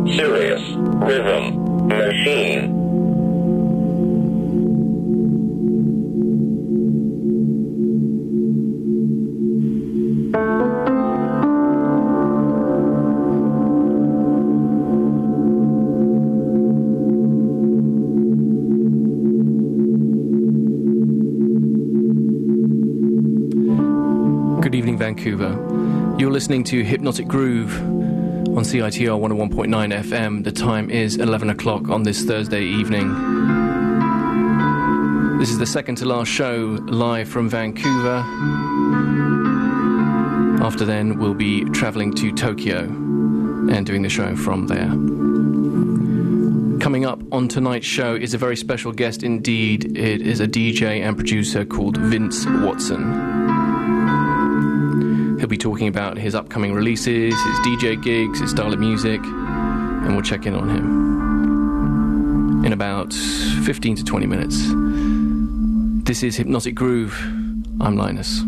Sirius Rhythm Machine. Good evening, Vancouver. You're listening to Hypnotic Groove on CITR 101.9 FM. The time is 11 o'clock on this Thursday evening. This is the second to last show live from Vancouver. After then, we'll be travelling to Tokyo and doing the show from there. Coming up on tonight's show is a very special guest indeed. It is a DJ and producer called Vince Watson. He'll be talking about his upcoming releases, his DJ gigs, his style of music, and we'll check in on him in about 15 to 20 minutes. This is Hypnotic Groove. I'm Linus.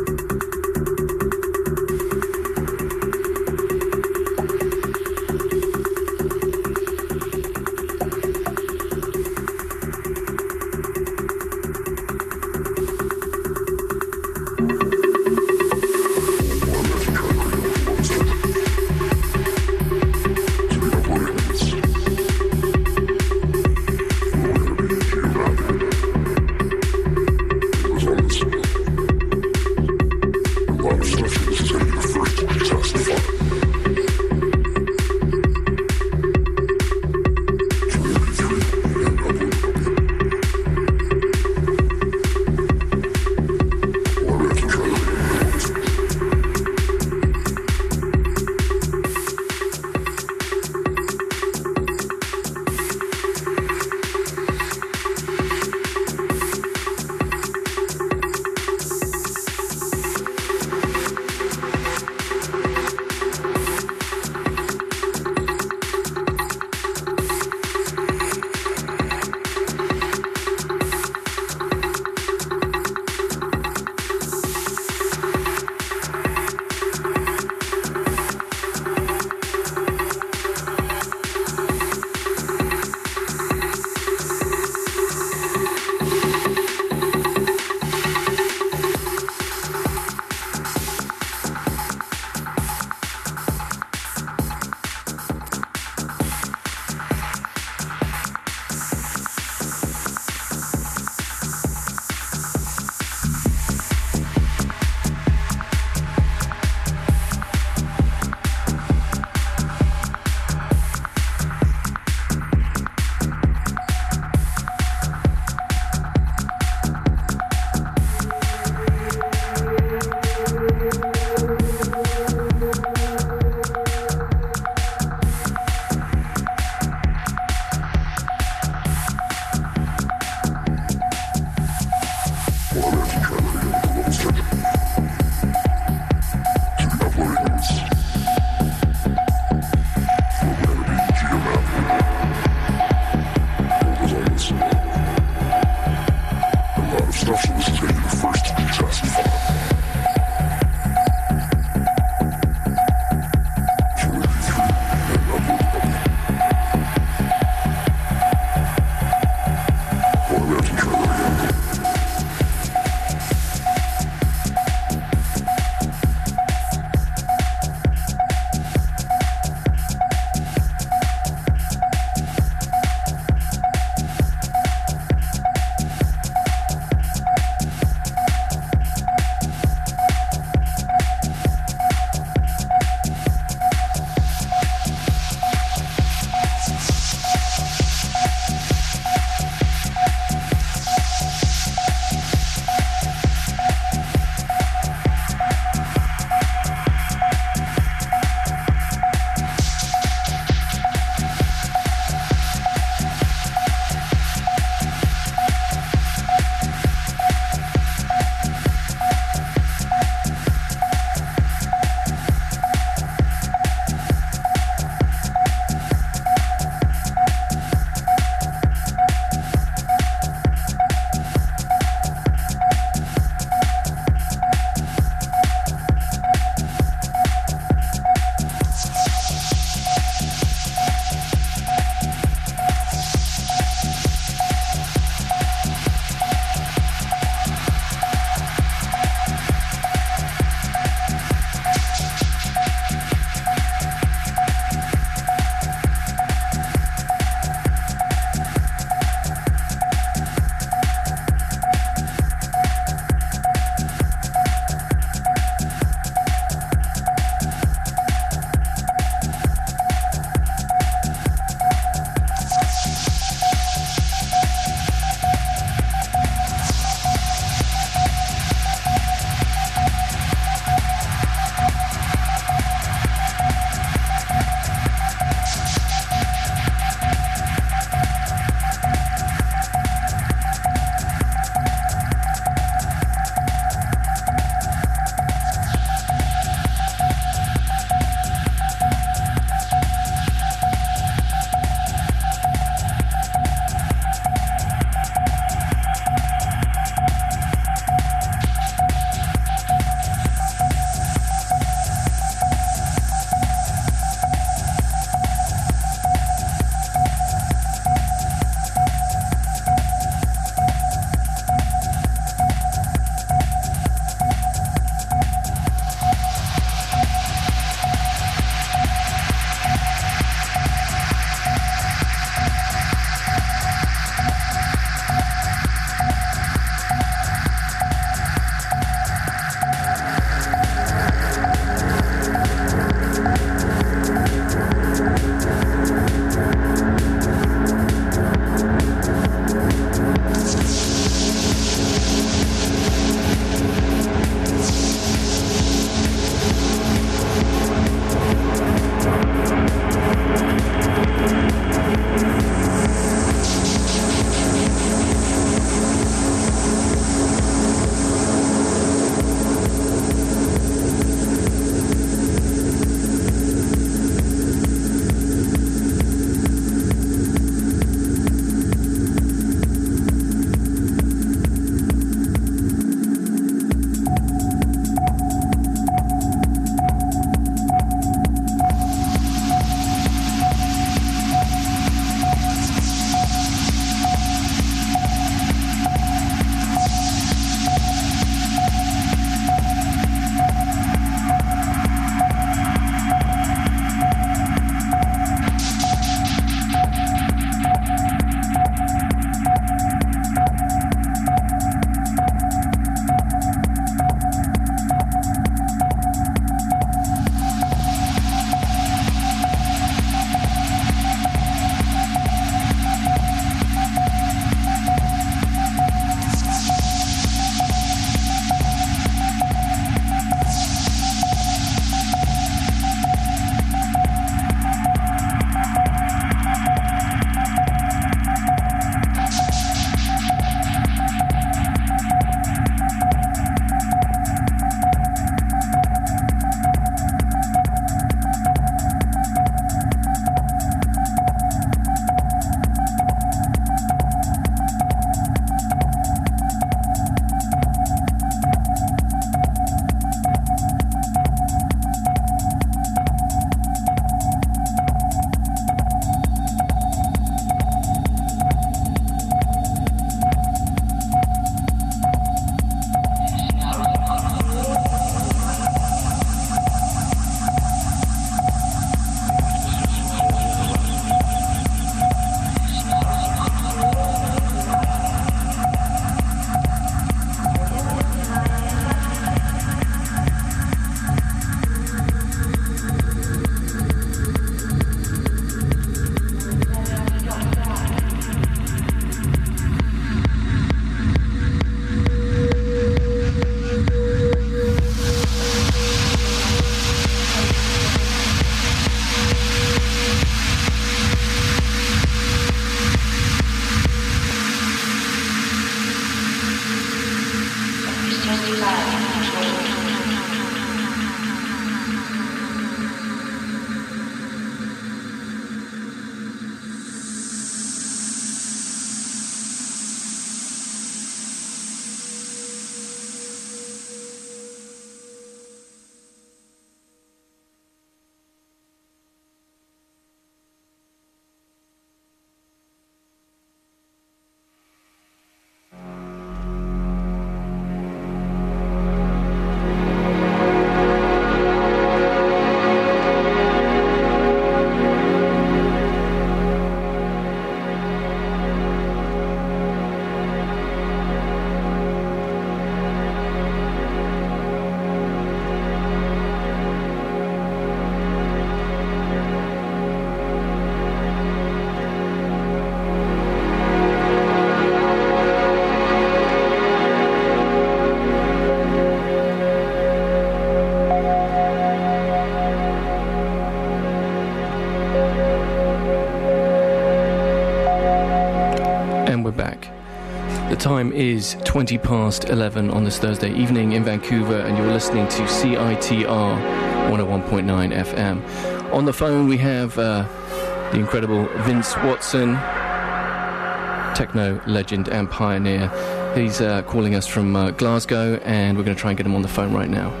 Time is 20 past 11 on this Thursday evening in Vancouver, and you're listening to CITR 101.9 FM. On the phone we have the incredible Vince Watson, techno legend and pioneer. He's calling us from Glasgow, and we're going to try and get him on the phone right now.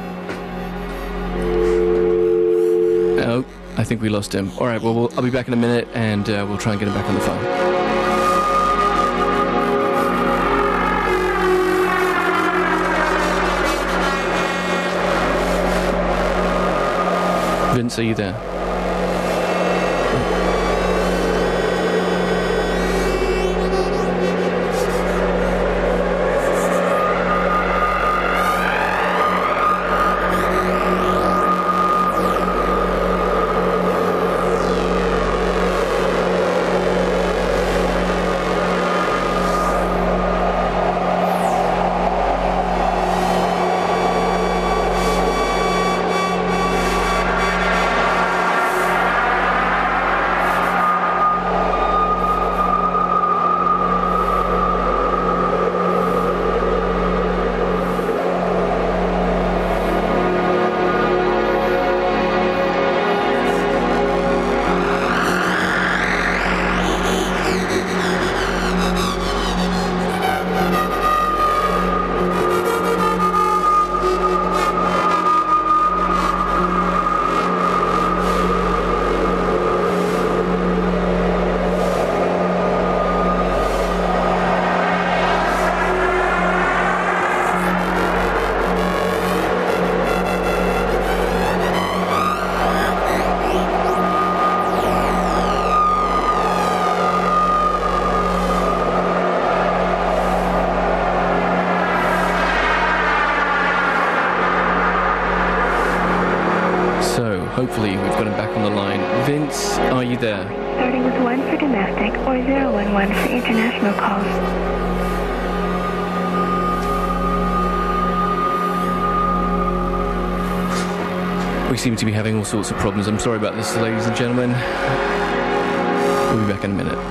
Oh, I think we lost him. All right, well, I'll be back in a minute, and we'll try and get him back on the phone. Vince, are you there? Hopefully we've got him back on the line. Vince, are you there? Starting with 1 for domestic or 011 for international calls. We seem to be having all sorts of problems. I'm sorry about this, ladies and gentlemen. We'll be back in a minute.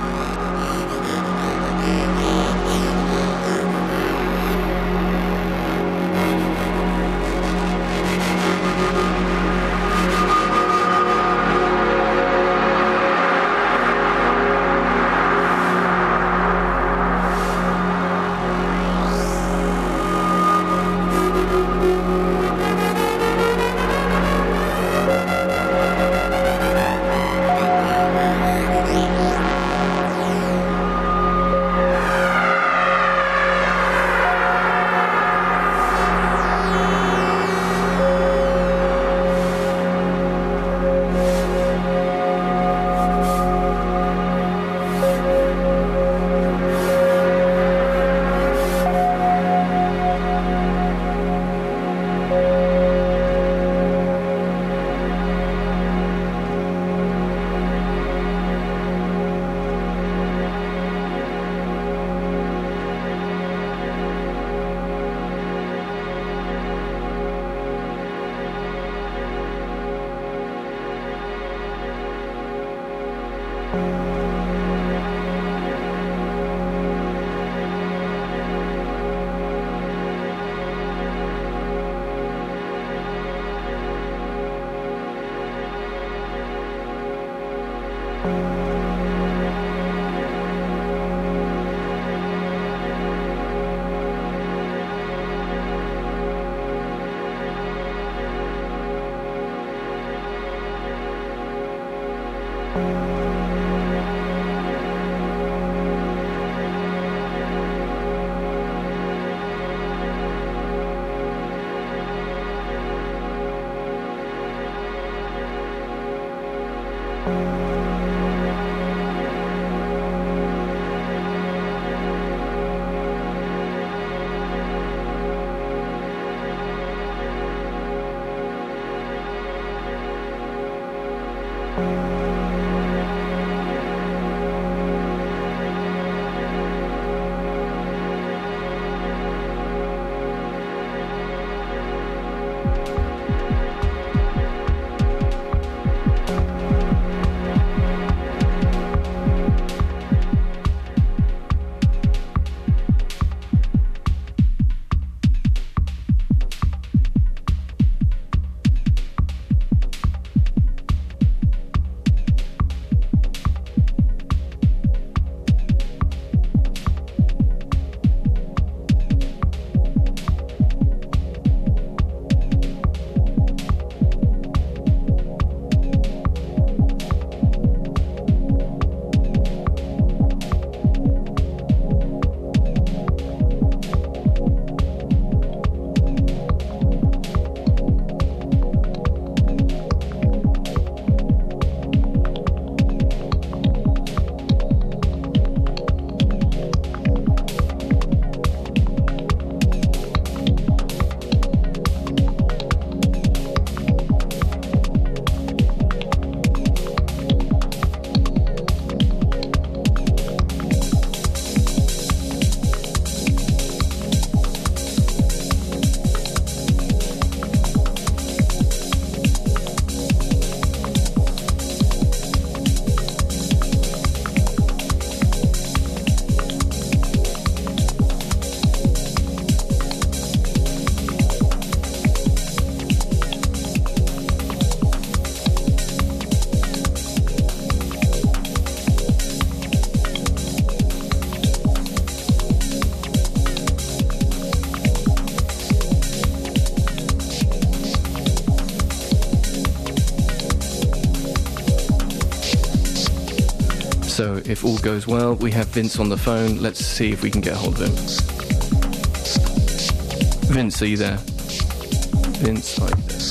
So if all goes well, we have Vince on the phone. Let's see if we can get a hold of him. Vince, are you there? Vince, are you there?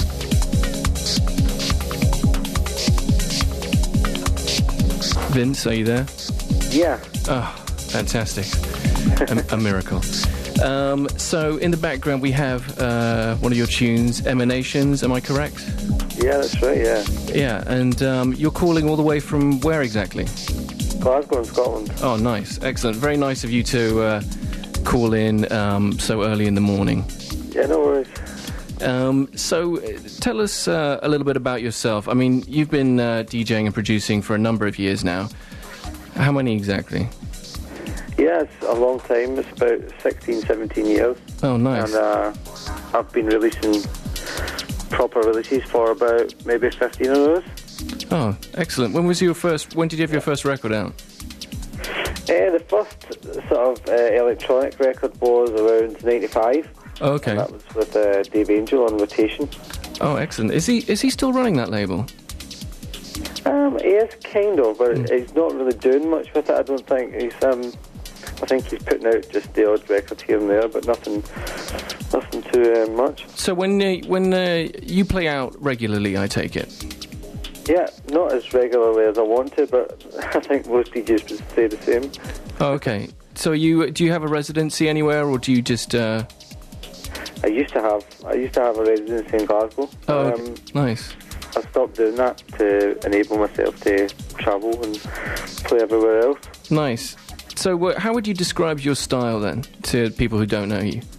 Vince, are you there? Yeah. Oh, fantastic. A miracle. So in the background we have one of your tunes, Emanations, am I correct? Yeah, that's right, yeah. Yeah, and you're calling all the way from where exactly? Glasgow in Scotland. Oh, nice. Excellent. Very nice of you to call in so early in the morning. Yeah, no worries. So tell us a little bit about yourself. I mean, you've been DJing and producing for a number of years now. How many exactly? Yeah, it's a long time. It's about 16, 17 years. Oh, nice. And I've been releasing proper releases for about maybe 15 of those. Oh, excellent. When did you have your first record out? The first sort of electronic record was around 95. Oh, okay. And that was with Dave Angel on Rotation. Oh, excellent. Is he still running that label? He is kind of, but he's not really doing much with it. I don't think he's. I think he's putting out just the odd record here and there, but nothing too much. So when you play out regularly, I take it. Yeah, not as regularly as I want to, but I think most DJs would say the same. Oh, okay. So do you have a residency anywhere, or do you just? I used to have a residency in Glasgow. Oh, okay. Nice. I stopped doing that to enable myself to travel and play everywhere else. Nice. So how would you describe your style then to people who don't know you?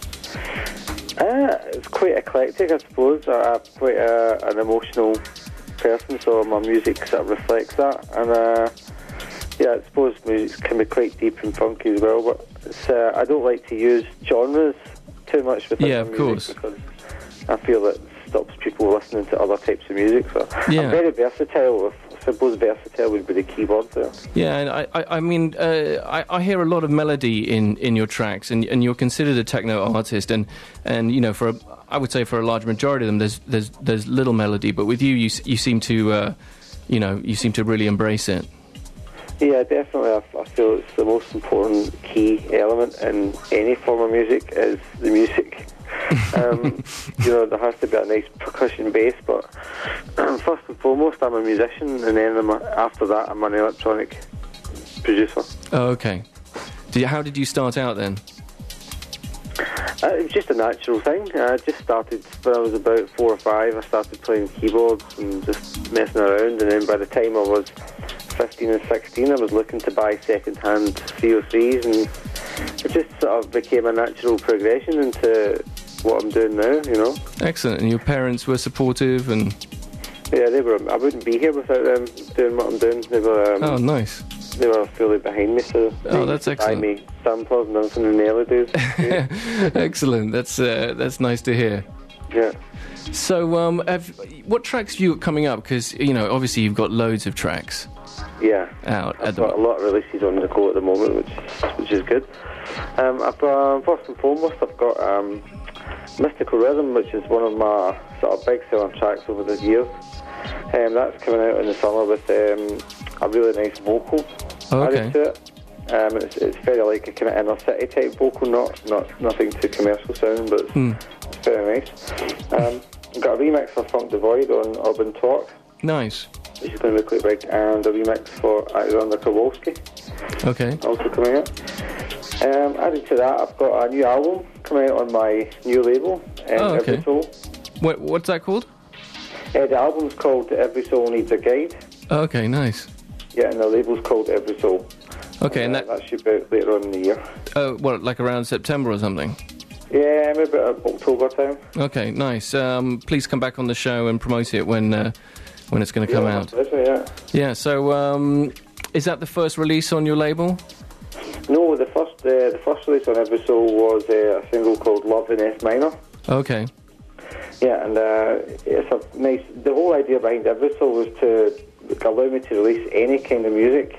It's quite eclectic, I suppose. I'm quite an emotional person, so my music sort of reflects that. And I suppose music can be quite deep and funky as well, but I don't like to use genres too much with yeah, my of music course. because I feel that stops people listening to other types of music. So yeah. I'm very versatile. I suppose versatile would be the key word there. Yeah, and I mean, I hear a lot of melody in your tracks, and you're considered a techno artist, and you know, I would say for a large majority of them, there's little melody, but with you seem to, you seem to really embrace it. Yeah, definitely. I feel it's the most important key element in any form of music is the music. There has to be a nice percussion bass, but first and foremost, I'm a musician, and then after that, I'm an electronic producer. Oh, okay. How did you start out then? It was just a natural thing. I just started when I was about 4 or 5. I started playing keyboards and just messing around, and then by the time I was 15 and 16, I was looking to buy second-hand VO3s, and it just sort of became a natural progression into what I'm doing now, you know. Excellent. And your parents were supportive, and yeah, they were. I wouldn't be here without them doing what I'm doing. They were. Oh, nice. They were fully behind me, so that's excellent. Buy me samplers and everything in the early days. Yeah. Excellent. That's nice to hear. Yeah. So, what tracks have you got coming up? Because obviously you've got loads of tracks. Yeah. Out. I've got a lot of releases on the go at the moment, which is good. I've got first and foremost, I've got Mystical Rhythm, which is one of my sort of big selling tracks over the years. That's coming out in the summer with a really nice vocal added to it. It's very like a kind of inner city type vocal, nothing too commercial sound, but it's very nice. I've got a remix for Funk Devoid on Urban Talk. Nice. Which is going to be quite big, and a remix for Alexander Kowalski. Okay. Also coming out. Added to that, I've got a new album coming out on my new label, Every Soul. What's that called? The album's called Every Soul Needs a Guide. Okay, nice. Yeah, and the label's called Every Soul. Okay, and that should be out later on in the year. Oh, like around September or something? Yeah, maybe about October time. Okay, nice. Please come back on the show and promote it when it's going to come out. Yeah. Yeah. So, is that the first release on your label? No, the first release on Every Soul was a single called Love in F Minor. Okay. Yeah, and it's a nice. The whole idea behind Every Soul was to allow me to release any kind of music,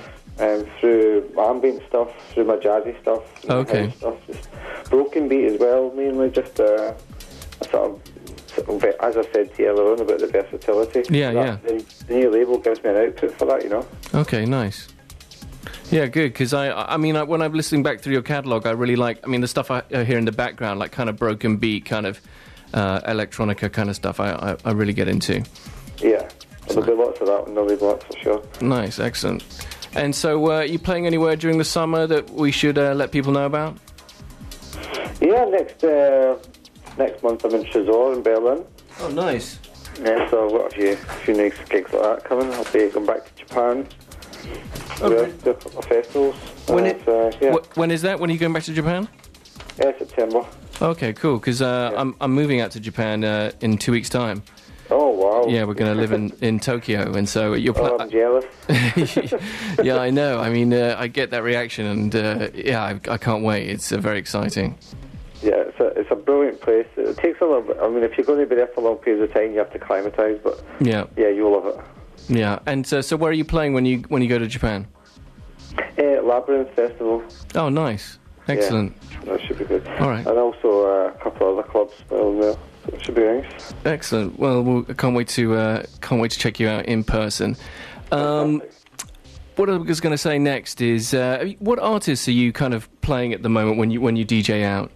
through ambient stuff, through my jazzy stuff, okay, stuff, just broken beat as well, mainly just a sort of as I said to you earlier on about the versatility. Yeah. The new label gives me an output for that, you know. Okay, nice. Yeah, good, because I mean, when I'm listening back through your catalogue, I really like, I mean, the stuff I hear in the background, like kind of broken beat, kind of electronica kind of stuff, I really get into. Yeah, there'll be lots of that on the label, that's for sure. Nice, excellent. And so, are you playing anywhere during the summer that we should let people know about? Yeah, next month I'm in Tresor in Berlin. Oh, nice. Yeah, so I've got a few nice gigs like that coming. I'll be going back to Japan. Okay. Do a couple of festivals. When when is that? When are you going back to Japan? Yeah, September. Okay, cool, because I'm moving out to Japan in 2 weeks' time. Oh, wow. Yeah, we're going to live in Tokyo, and so you're... I'm jealous. Yeah, I know. I mean, I get that reaction, and I can't wait. It's very exciting. Yeah, it's a brilliant place. It takes a little bit. I mean, if you're going to be there for long periods of time, you have to acclimatise, but yeah, you'll love it. Yeah, and so where are you playing when you go to Japan? Labyrinth Festival. Oh, nice. Excellent. Yeah, that should be good. All right. And also a couple of other clubs around there. So it should be nice. Excellent. Well, I can't wait to check you out in person. What I was going to say next is, what artists are you kind of playing at the moment when you DJ out?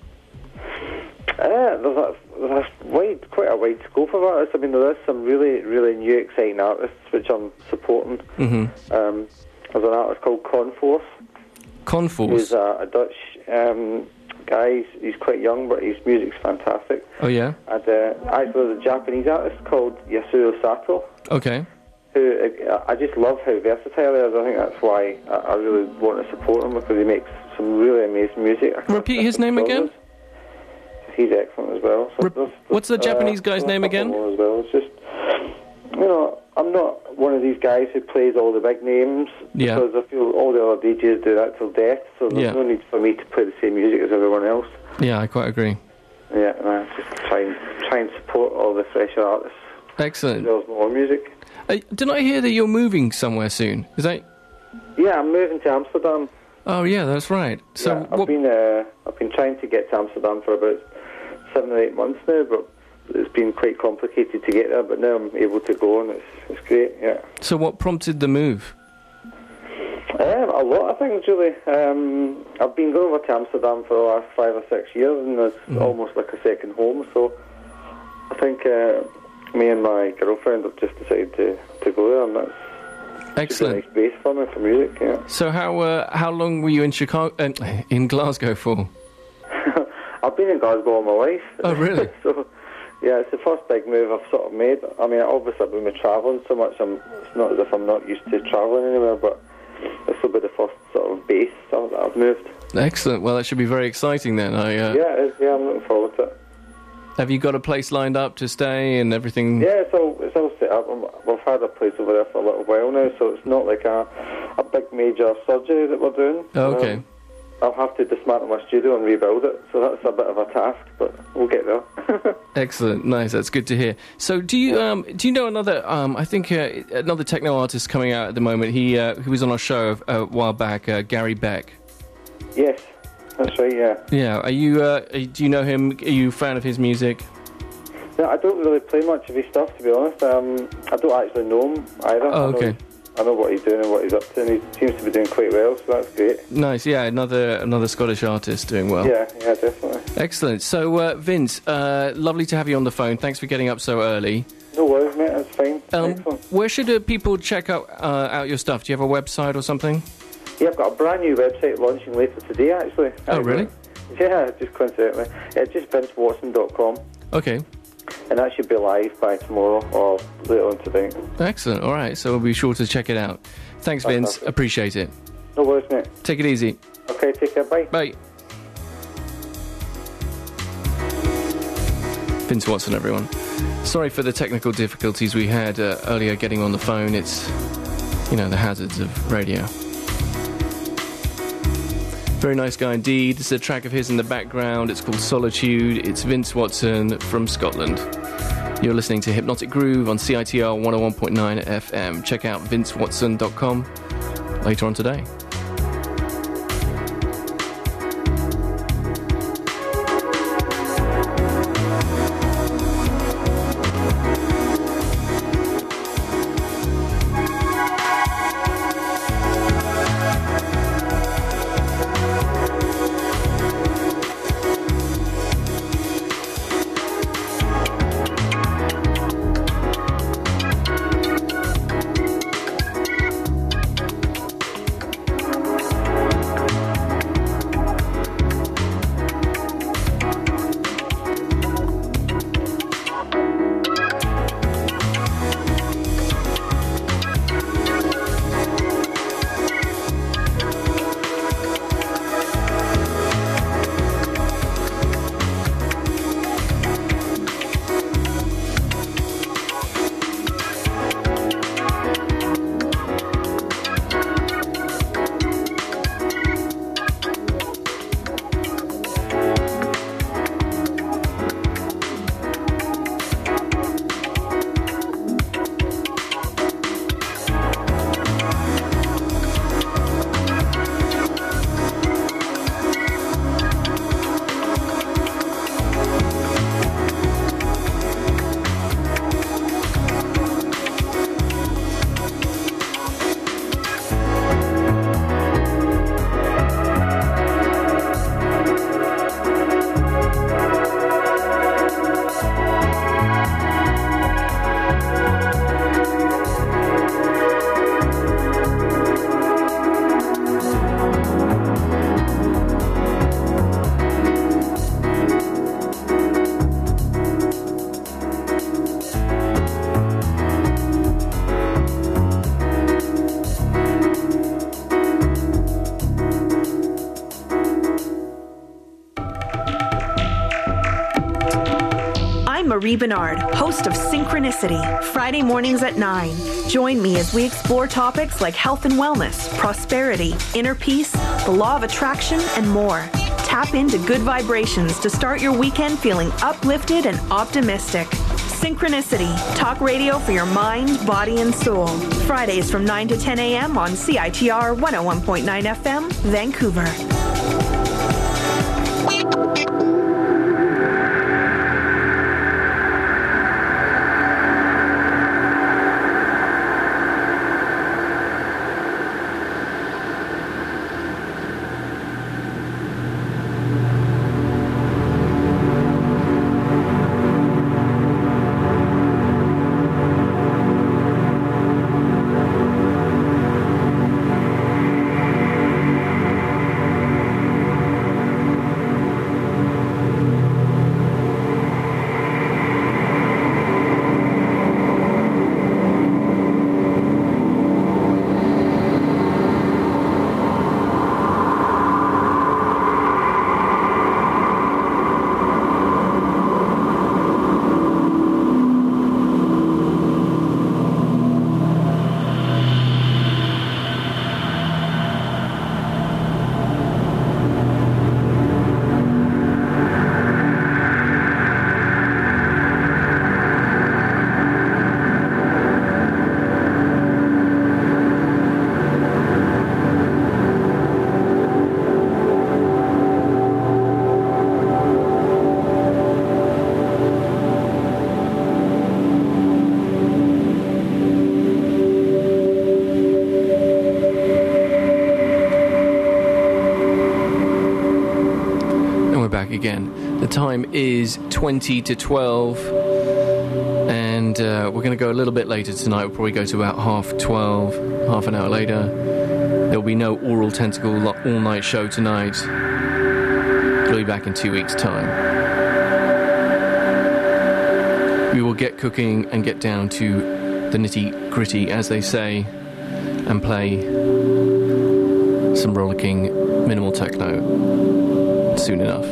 There's quite a wide scope of artists. I mean, there is some really, really new, exciting artists which I'm supporting. Mm-hmm. There's an artist called Conforce. Conforce? Who's a Dutch guy. He's quite young, but his music's fantastic. Oh, yeah? And actually, there's a Japanese artist called Yasuo Sato. Okay. Who I just love how versatile he is. I think that's why I really want to support him, because he makes some really amazing music. Repeat his name again? He's excellent as well. So what's the Japanese guy's name again? As well. It's just, I'm not one of these guys who plays all the big names, because I feel all the other DJs do that till death, so there's no need for me to play the same music as everyone else. Yeah, I quite agree. Yeah, and I just try and support all the fresher artists. Excellent. There's more music. Didn't I hear that you're moving somewhere soon? Is that? Yeah, I'm moving to Amsterdam. Oh yeah, that's right. So yeah, I've been trying to get to Amsterdam for about 7 or 8 months now, but it's been quite complicated to get there. But now I'm able to go, and it's great. Yeah. So what prompted the move? A lot of things, really. I've been going over to Amsterdam for the last 5 or 6 years, and it's almost like a second home. So I think me and my girlfriend have just decided to go there, and that's excellent. A nice base for me for music. Yeah. So how long were you in in Glasgow for? I've been in Glasgow all my life. Oh, really? So, yeah, it's the first big move I've sort of made. I mean, obviously I've been travelling so much, it's not as if I'm not used to travelling anywhere, but this will be the first sort of base that I've moved. Excellent. Well, that should be very exciting then. Yeah, it is. Yeah, I'm looking forward to it. Have you got a place lined up to stay and everything? Yeah, it's all set up. We've had a place over there for a little while now, so it's not like a big major surgery that we're doing. Oh, okay. I'll have to dismantle my studio and rebuild it, so that's a bit of a task, but we'll get there. Excellent, nice. That's good to hear. So, do you know another? I think another techno artist coming out at the moment. He was on our show a while back. Gary Beck. Yes, that's right. Yeah. Yeah. Are you? Do you know him? Are you a fan of his music? No, I don't really play much of his stuff, to be honest. I don't actually know him either. Oh, okay. I know what he's doing and what he's up to, and he seems to be doing quite well, so that's great. Nice, yeah, another Scottish artist doing well. Yeah, definitely. Excellent. So, Vince, lovely to have you on the phone. Thanks for getting up so early. No worries, mate, that's fine. Where should people check out your stuff? Do you have a website or something? Yeah, I've got a brand new website launching later today, actually. Oh, really? Yeah, just coincidentally. It's just vincewatson.com. Okay. And that should be live by tomorrow or later on today. Excellent. All right. So we'll be sure to check it out. Thanks, Vince. Appreciate it. No worries, mate. Take it easy. Okay, take care. Bye. Bye. Vince Watson, everyone. Sorry for the technical difficulties we had earlier getting on the phone. It's, the hazards of radio. Very nice guy indeed. It's a track of his in the background. It's called Solitude. It's Vince Watson from Scotland. You're listening to Hypnotic Groove on CITR 101.9 FM. Check out vincewatson.com later on today. I'm Marie Bernard, host of Synchronicity, Friday mornings at 9. Join me as we explore topics like health and wellness, prosperity, inner peace, the law of attraction, and more. Tap into good vibrations to start your weekend feeling uplifted and optimistic. Synchronicity, talk radio for your mind, body, and soul. Fridays from 9 to 10 a.m. on CITR 101.9 FM, Vancouver. Again, the time is 20 to 12, and we're going to go a little bit later tonight. We'll probably go to about 12:30, half an hour later. There'll be no Oral Tentacle all-night show tonight. We'll be back in 2 weeks' time. We will get cooking and get down to the nitty-gritty, as they say, and play some rollicking minimal techno soon enough.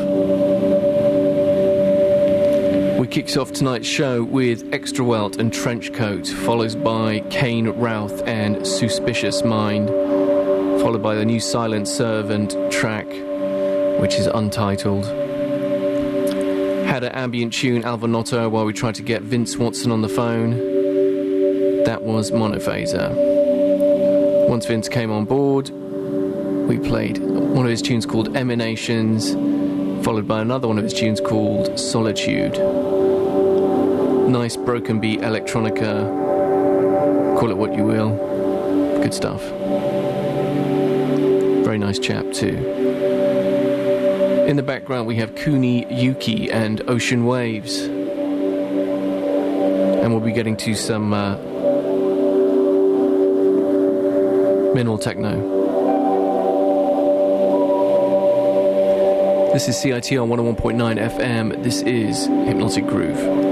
We kicks off tonight's show with Extra Welt and Trenchcoat, followed by Kane Routh and Suspicious Mind, followed by the new Silent Servant track, which is untitled. Had an ambient tune, Alvanotto, while we tried to get Vince Watson on the phone. That was Monophaser. Once Vince came on board, we played one of his tunes called Emanations, followed by another one of his tunes called Solitude. Nice broken beat electronica, call it what you will, good stuff. Very nice chap too. In the background we have Kuni Yuki and Ocean Waves, and we'll be getting to some minimal techno. This is CITR 101.9 FM. This is Hypnotic Groove.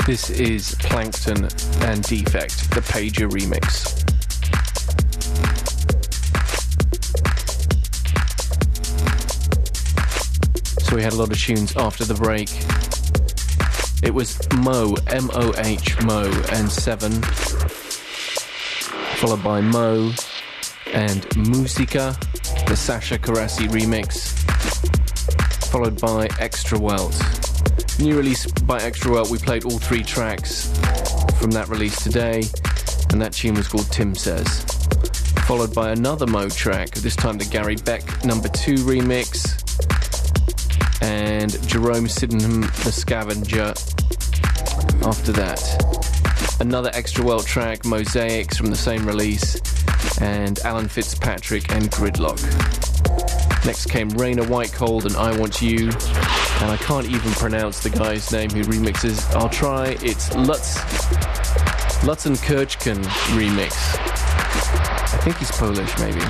This is Plankton and Defect, the Pager remix. So we had a lot of tunes after the break. It was Mo, M-O-H, Mo, and 7. Followed by Mo and Musica, the Sasha Carassi remix. Followed by Extra Welt. New release by Extra Welt. We played all 3 tracks from that release today, and that tune was called Tim Says. Followed by another Mo track, this time the Gary Beck number 2 remix. And Jerome Sydenham, the Scavenger. After that, another Extra Welt track, Mosaics from the same release, and Alan Fitzpatrick and Gridlock. Next came Raina Whitecold and I Want You, and I can't even pronounce the guy's name who remixes. I'll try. It's Lutz and Kirchken remix. I think he's Polish, maybe.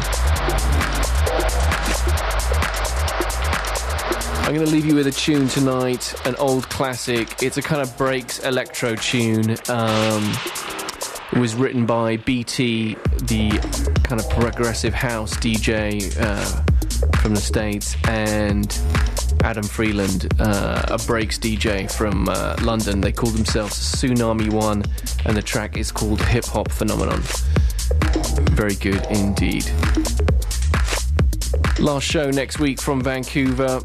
I'm going to leave you with a tune tonight, an old classic. It's a kind of breaks electro tune. It was written by BT, the kind of progressive house DJ from the States, and Adam Freeland, a breaks DJ from London. They call themselves Tsunami One, and the track is called Hip Hop Phenomenon. Very good indeed. Last show next week from Vancouver,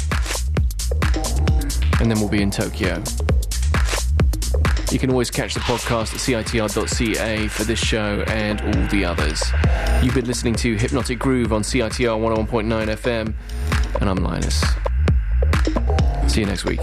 and then we'll be in Tokyo. You can always catch the podcast at citr.ca for this show and all the others. You've been listening to Hypnotic Groove on CITR 101.9 FM, and I'm Linus. See you next week.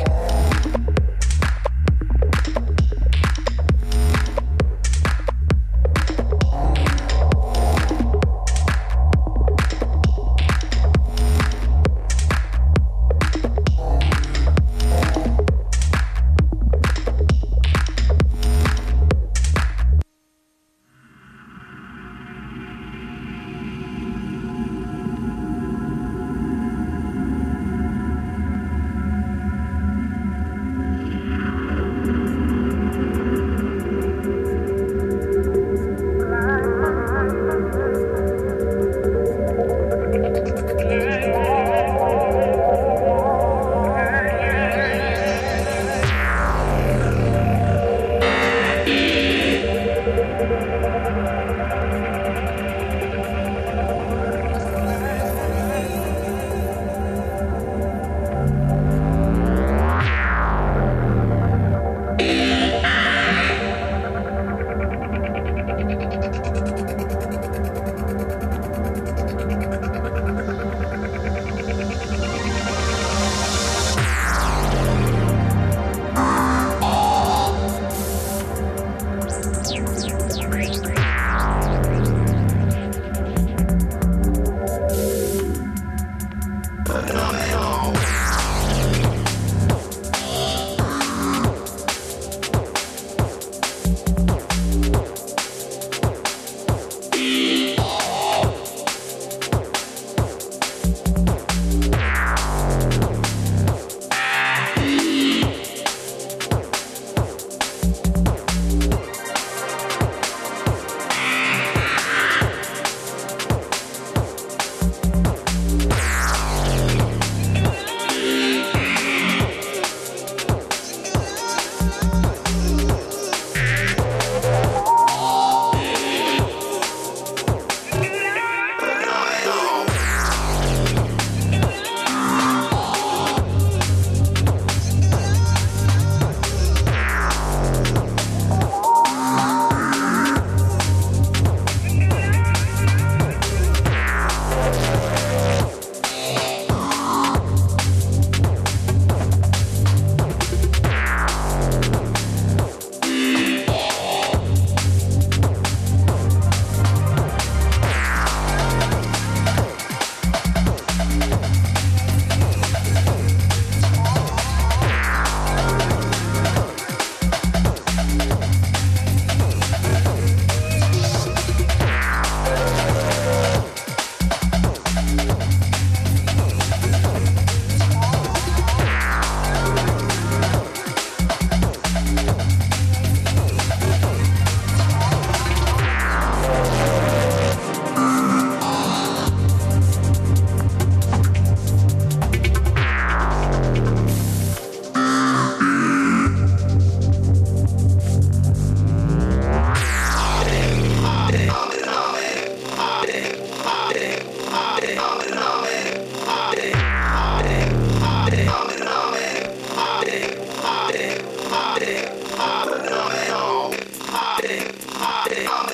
Holiday.